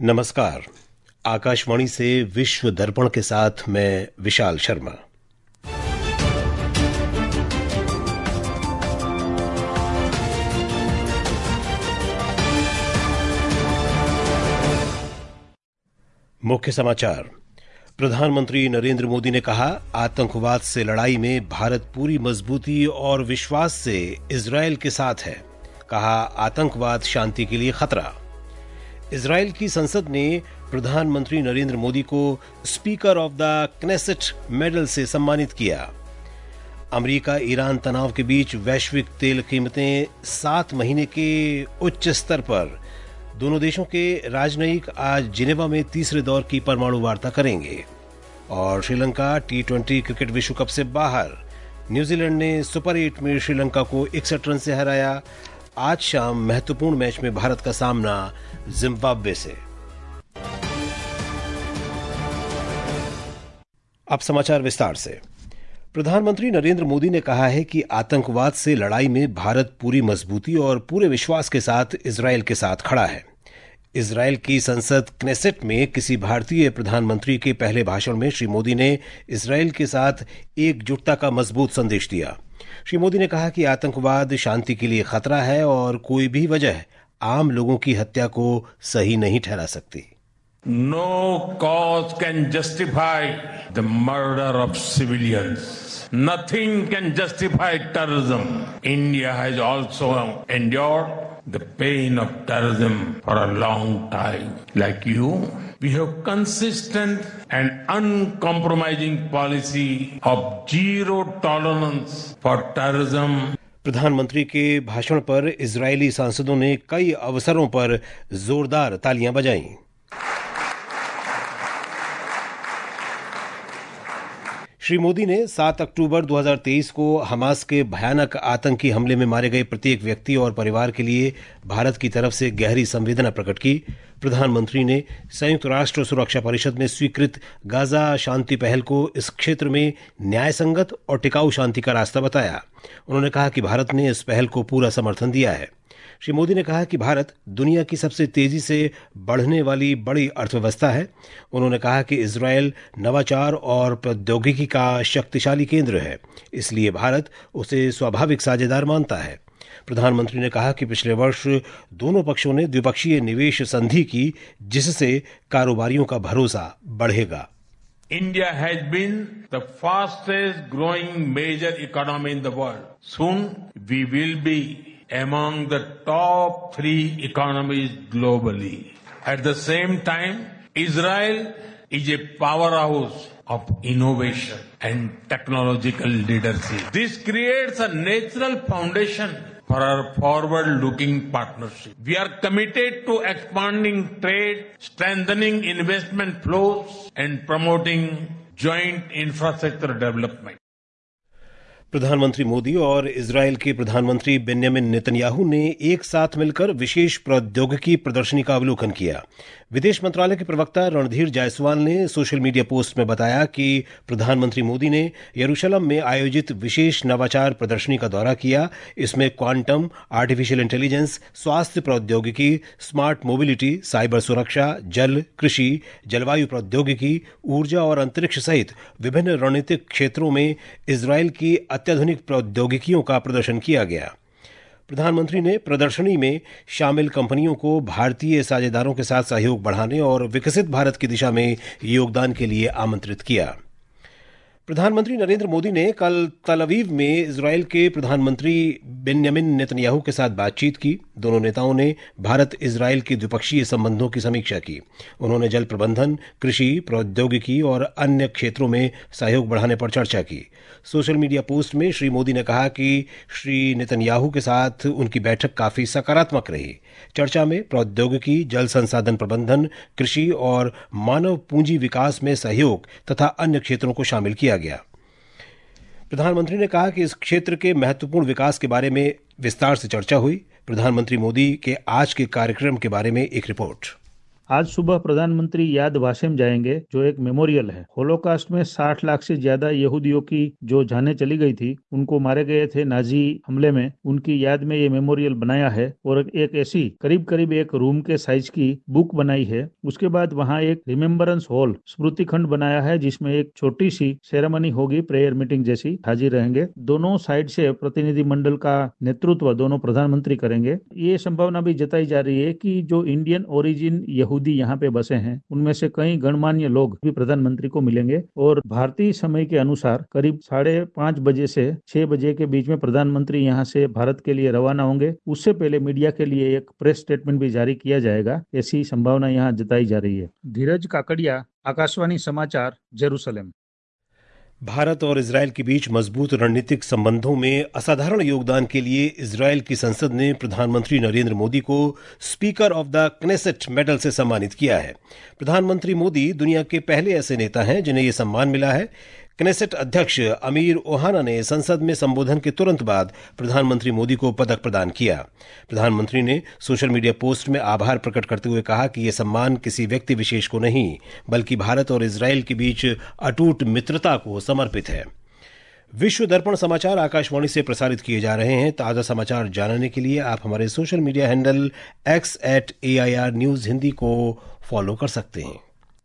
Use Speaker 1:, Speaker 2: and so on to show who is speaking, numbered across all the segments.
Speaker 1: नमस्कार। आकाशवाणी से विश्व दर्पण के साथ मैं विशाल शर्मा। मुख्य समाचार। प्रधानमंत्री नरेंद्र मोदी ने कहा, आतंकवाद से लड़ाई में भारत पूरी मजबूती और विश्वास से इजरायल के साथ है। कहा, आतंकवाद शांति के लिए खतरा। इजरायल की संसद ने प्रधानमंत्री नरेंद्र मोदी को speaker of the Knesset medal से सम्मानित किया। अमेरिका ईरान तनाव के बीच वैश्विक तेल कीमतें 7 महीने के उच्च स्तर पर। दोनों देशों के राजनयिक आज जिनेवा में तीसरे दौर की परमाणु वार्ता करेंगे। और श्रीलंका T20 क्रिकेट विश्व कप से बाहर। न्यूजीलैंड ने सुपर 8 में श्रीलंका को 61 रन से हराया। आज शाम महत्वपूर्ण मैच में भारत का सामना जिम्बाब्वे से। अब समाचार विस्तार से। प्रधानमंत्री नरेंद्र मोदी ने कहा है कि आतंकवाद से लड़ाई में भारत पूरी मजबूती और पूरे विश्वास के साथ इजरायल के साथ खड़ा है। इजरायल की संसद क्नेसेट में किसी भारतीय प्रधानमंत्री के पहले भाषण में श्री मोदी ने इजरायल के साथ एकजुटता का मजबूत संदेश दिया। श्री मोदी ने कहा कि आतंकवाद शांति के लिए खतरा है और कोई भी वजह आम लोगों की हत्या को सही नहीं ठहरा सकती।
Speaker 2: No cause can justify the murder of civilians. Nothing can justify terrorism. India has also endured the pain of terrorism for a long time. Like you, we have consistent and uncompromising policy of zero tolerance for terrorism.
Speaker 1: प्रधानमंत्री के भाषण पर Israeli सांसदों ने कई अवसरों पर जोरदार तालियां बजाईं। श्री मोदी ने 7 अक्टूबर 2023 को हमास के भयानक आतंकी हमले में मारे गए प्रत्येक व्यक्ति और परिवार के लिए भारत की तरफ से गहरी संवेदना प्रकट की। प्रधानमंत्री ने संयुक्त राष्ट्र सुरक्षा परिषद में स्वीकृत गाजा शांति पहल को इस क्षेत्र में न्यायसंगत और टिकाऊ शांति का रास्ता बताया। उन्होंने कहा कि भारत ने इस पहल को पूरा समर्थन दिया है। श्री मोदी ने कहा कि भारत दुनिया की सबसे तेजी से बढ़ने वाली बड़ी अर्थव्यवस्था है। उन्होंने कहा कि इजरायल नवाचार और प्रौद्योगिकी का शक्तिशाली केंद्र है, इसलिए भारत उसे स्वाभाविक साझेदार मानता है। प्रधानमंत्री ने कहा कि पिछले वर्ष दोनों पक्षों ने द्विपक्षीय निवेश संधि की, जिससे कारोबारियों का भरोसा बढ़ेगा।
Speaker 2: India has been the fastest growing major economy in the world. Soon we will be among the top 3 economies globally. At the same time, Israel is a powerhouse of innovation and technological leadership. This creates a natural foundation for our forward-looking partnership. We are committed to expanding trade, strengthening investment flows, and promoting joint infrastructure development.
Speaker 1: प्रधानमंत्री मोदी और Israel के प्रधानमंत्री Benjamin Netanyahu ने एक साथ मिलकर विशेष प्रौद्योगिकी प्रदर्शनी का अवलोकन किया। विदेश मंत्रालय के प्रवक्ता रणधीर जायसवाल ने सोशल मीडिया पोस्ट में बताया कि प्रधानमंत्री मोदी ने यरूशलेम में आयोजित विशेष नवाचार प्रदर्शनी का दौरा किया। इसमें क्वांटम, आर्टिफिशियल इंटेलिजेंस, स्वास्थ्य प्रौद्योगिकी, स्मार्ट मोबिलिटी, साइबर सुरक्षा, जल, कृषि, जलवायु प्रौद्योगिकी, ऊर्जा और अंतरिक्ष सहित विभिन्न रणनीतिक क्षेत्रों में इजरायल की अत्याधुनिक प्रौद्योगिकियों का प्रदर्शन किया गया। प्रधानमंत्री ने प्रदर्शनी में शामिल कंपनियों को भारतीय साझेदारों के साथ सहयोग बढ़ाने और विकसित भारत की दिशा में योगदान के लिए आमंत्रित किया। प्रधानमंत्री नरेंद्र मोदी ने कल तल अवीव में इजरायल के प्रधानमंत्री बेन्यामिन नेतन्याहू के साथ बातचीत की। दोनों नेताओं ने भारत इजरायल के द्विपक्षीय संबंधों की समीक्षा की। उन्होंने जल प्रबंधन, कृषि, प्रौद्योगिकी और अन्य क्षेत्रों में सहयोग बढ़ाने पर चर्चा की। सोशल मीडिया पोस्ट में श्री मोदी ने कहा कि श्री नेतन्याहू के साथ उनकी बैठक काफी सकारात्मक रही। चर्चा में प्रौद्योगिकी, जल संसाधन प्रबंधन, कृषि और मानव पूंजी विकास में सहयोग तथा अन्य क्षेत्रों को शामिल किया गया। प्रधानमंत्री ने कहा कि इस क्षेत्र के महत्वपूर्ण विकास के बारे में विस्तार से चर्चा हुई। प्रधानमंत्री मोदी के आज के कार्यक्रम के बारे में एक रिपोर्ट।
Speaker 3: आज सुबह प्रधानमंत्री याद वाशेम जाएंगे, जो एक मेमोरियल है। होलोकास्ट में 60 लाख से ज्यादा यहूदियों की जो जानें चली गई थी, उनको मारे गए थे नाजी हमले में, उनकी याद में ये मेमोरियल बनाया है और एक ऐसी करीब करीब एक रूम के साइज की बुक बनाई है। उसके बाद वहाँ एक रिमेम्बरेंस हॉल स्मृति खंड बनाया है, जिसमें एक छोटी सी सेरेमनी होगी, प्रेयर मीटिंग जैसी। हाजिर रहेंगे। दोनों साइड से प्रतिनिधि मंडल का नेतृत्व दोनों प्रधानमंत्री करेंगे। ये संभावना भी जताई जा रही है कि जो इंडियन ओरिजिन यहूदी यहाँ पे बसे हैं, उनमें से कई गणमान्य लोग भी प्रधानमंत्री को मिलेंगे और भारतीय समय के अनुसार करीब 5:30 बजे से 6 बजे के बीच में प्रधानमंत्री यहाँ से भारत के लिए रवाना होंगे। उससे पहले मीडिया के लिए एक प्रेस स्टेटमेंट भी जारी किया जाएगा, ऐसी संभावना यहाँ जताई जा रही है। धीरज काकड़िया, आकाशवाणी समाचार, जेरूसलम।
Speaker 1: भारत और इजरायल के बीच मजबूत रणनीतिक संबंधों में असाधारण योगदान के लिए इजरायल की संसद ने प्रधानमंत्री नरेंद्र मोदी को speaker of the Knesset medal से सम्मानित किया है। प्रधानमंत्री मोदी दुनिया के पहले ऐसे नेता हैं जिन्हें यह सम्मान मिला है। क्नेसेट अध्यक्ष अमीर ओहाना ने संसद में संबोधन के तुरंत बाद प्रधानमंत्री मोदी को पदक प्रदान किया। प्रधानमंत्री ने सोशल मीडिया पोस्ट में आभार प्रकट करते हुए कहा कि यह सम्मान किसी व्यक्ति विशेष को नहीं, बल्कि भारत और इजरायल के बीच अटूट मित्रता को समर्पित है। विश्व दर्पण समाचार आकाशवाणी से प्रसारित किए जा रहे हैं। ताजा समाचार जानने के लिए आप हमारे social media handle x@AIR news Hindi को फॉलो कर सकते हैं।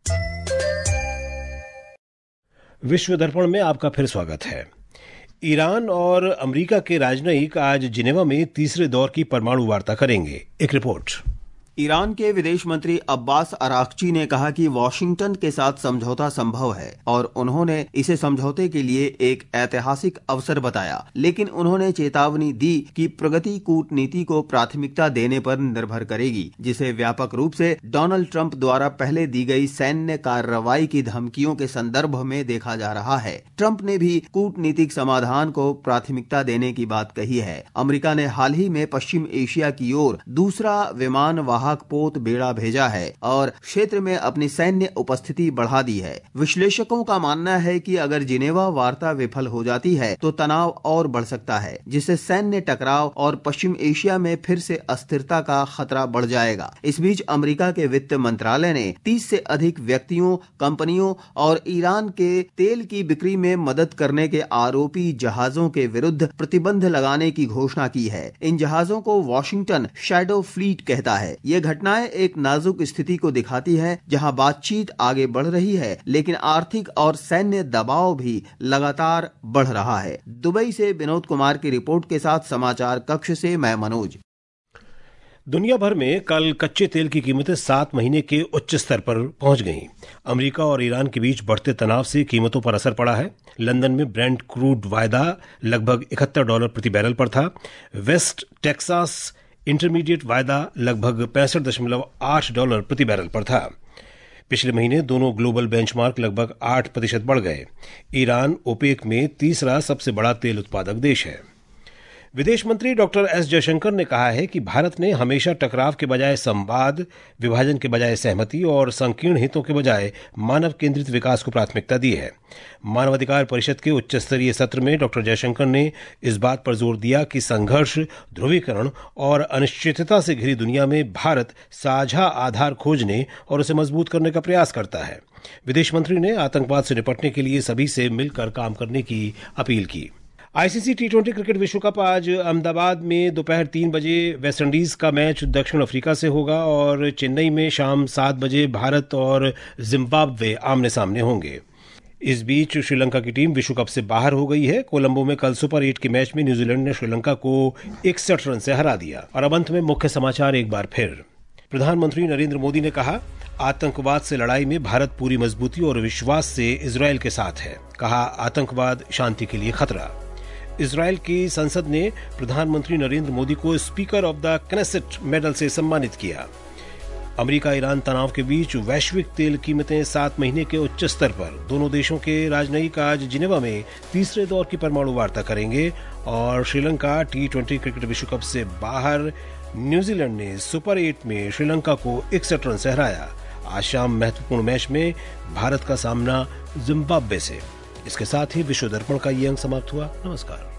Speaker 1: विश्व दर्पण में आपका फिर स्वागत है। ईरान और अमेरिका के राजनयिक आज जिनेवा में तीसरे दौर की परमाणु वार्ता करेंगे। एक रिपोर्ट।
Speaker 4: ईरान के विदेश मंत्री अब्बास अराक्ची ने कहा कि वॉशिंगटन के साथ समझौता संभव है और उन्होंने इसे समझौते के लिए एक ऐतिहासिक अवसर बताया, लेकिन उन्होंने चेतावनी दी कि प्रगति कूटनीति को प्राथमिकता देने पर निर्भर करेगी, जिसे व्यापक रूप से डोनाल्ड ट्रंप द्वारा पहले दी गई सैन्य कार्रवाई की धमकियों के संदर्भ में देखा जा रहा है। ट्रंप ने भी कूटनीतिक समाधान को प्राथमिकता देने की बात कही है। अमेरिका ने हाल ही में पश्चिम एशिया की ओर दूसरा विमान वाहक पोत बेड़ा भेजा है और क्षेत्र में अपनी सैन्य उपस्थिति बढ़ा दी है। विश्लेषकों का मानना है कि अगर जिनेवा वार्ता विफल हो जाती है तो तनाव और बढ़ सकता है, जिससे सैन्य टकराव और पश्चिम एशिया में फिर से अस्थिरता का खतरा बढ़ जाएगा। इस बीच अमेरिका के वित्त मंत्रालय ने 30 से अधिक व्यक्तियों, कंपनियों और ईरान के तेल की बिक्री में मदद करने के आरोपी जहाजों के विरुद्ध प्रतिबंध लगाने की घोषणा की है। इन जहाजों को वॉशिंगटन शैडो फ्लीट कहता है। ये घटनाएं एक नाजुक स्थिति को दिखाती है, जहां बातचीत आगे बढ़ रही है, लेकिन आर्थिक और सैन्य दबाव भी लगातार बढ़ रहा है। दुबई से विनोद कुमार की रिपोर्ट के साथ समाचार कक्ष से मैं मनोज।
Speaker 1: दुनिया भर में कल कच्चे तेल की कीमतें 7 महीने के उच्च स्तर पर पहुंच गईं। अमेरिका और ईरान के बीच बढ़ते तनाव से कीमतों पर असर पड़ा है। लंदन में ब्रेंट क्रूड वायदा लगभग $71 प्रति बैरल पर था। वेस्ट टेक्सास इंटरमीडिएट वायदा लगभग $65.8 प्रति बैरल पर था। पिछले महीने दोनों ग्लोबल बेंचमार्क लगभग 8% बढ़ गए। ईरान ओपेक में तीसरा सबसे बड़ा तेल उत्पादक देश है। विदेश मंत्री डॉक्टर एस जयशंकर ने कहा है कि भारत ने हमेशा टकराव के बजाय संवाद, विभाजन के बजाय सहमति और संकीर्ण हितों के बजाय मानव केंद्रित विकास को प्राथमिकता दी है। मानवाधिकार परिषद के उच्च स्तरीय सत्र में डॉक्टर जयशंकर ने इस बात पर जोर दिया कि संघर्ष, ध्रुवीकरण और अनिश्चितता से घिरी दुनिया में भारत साझा आधार खोजने और उसे मजबूत करने का प्रयास करता है। विदेश मंत्री ने आतंकवाद से निपटने के लिए सभी से मिलकर काम करने की अपील की। आईसीसी टी20 क्रिकेट विश्व कप आज अहमदाबाद में दोपहर 3 बजे वेस्टइंडीज का मैच दक्षिण अफ्रीका से होगा और चेन्नई में शाम 7 बजे भारत और जिम्बाब्वे आमने सामने होंगे। इस बीच श्रीलंका की टीम विश्व कप से बाहर हो गई है। कोलंबो में कल सुपर 8 के मैच में न्यूजीलैंड ने श्रीलंका को 61 रन से हरा दिया। और अब अंत में मुख्य समाचार एक बार फिर। प्रधानमंत्री नरेंद्र मोदी ने कहा, आतंकवाद से लड़ाई में भारत पूरी मजबूती और विश्वास से इजरायल के साथ है। कहा, आतंकवाद शांति के लिए खतरा। इजरायल की संसद ने प्रधानमंत्री नरेंद्र मोदी को speaker of the Knesset medal से सम्मानित किया। अमेरिका ईरान तनाव के बीच वैश्विक तेल कीमतें 7 महीने के उच्च स्तर पर। दोनों देशों के राजनयिक आज जिनेवा में तीसरे दौर की परमाणु वार्ता करेंगे। और श्रीलंका टी20 क्रिकेट विश्व कप से बाहर। न्यूजीलैंड ने सुपर 8 में श्रीलंका को 61 रन से हराया। आज शाम महत्वपूर्ण मैच में भारत का सामना जिम्बाब्वे से। इसके साथ ही विश्व दर्पण का ये अंक समाप्त हुआ। नमस्कार।